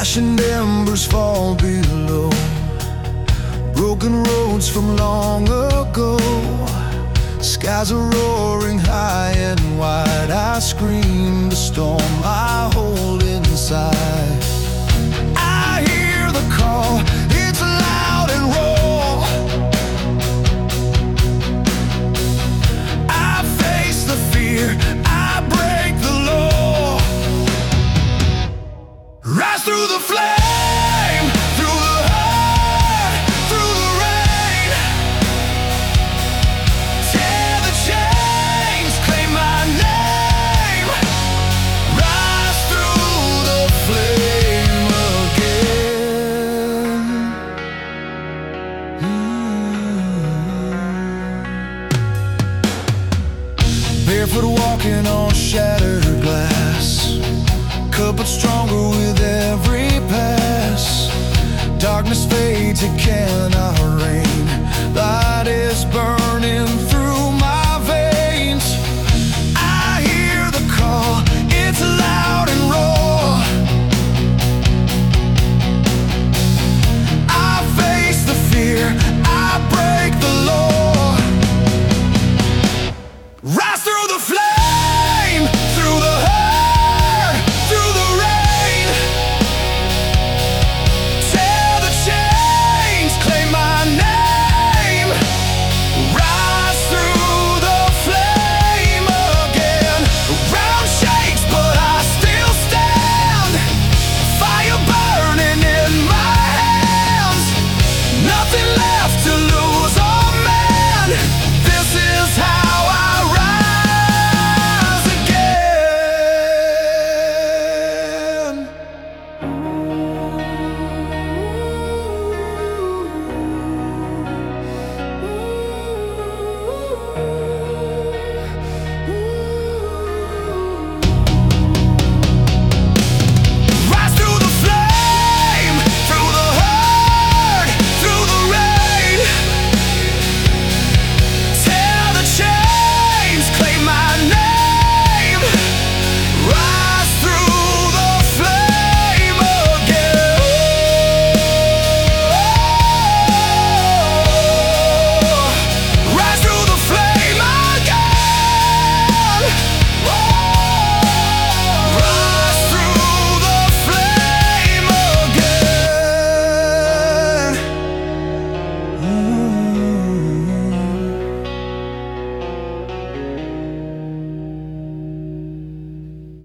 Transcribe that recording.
Flashing embers fall below, broken roads from long ago. Skies are roaring high and wide. I scream the storm I hold inside. I hear the call, it's loud and raw. I face the fear, I break the law. Rise through the flame, through the hurt, through the rain. Tear the chains, claim my name. Rise through the flame again. Barefoot walking on shattered glass, cup but stronger with every pass. Darkness fades, it cannot reign.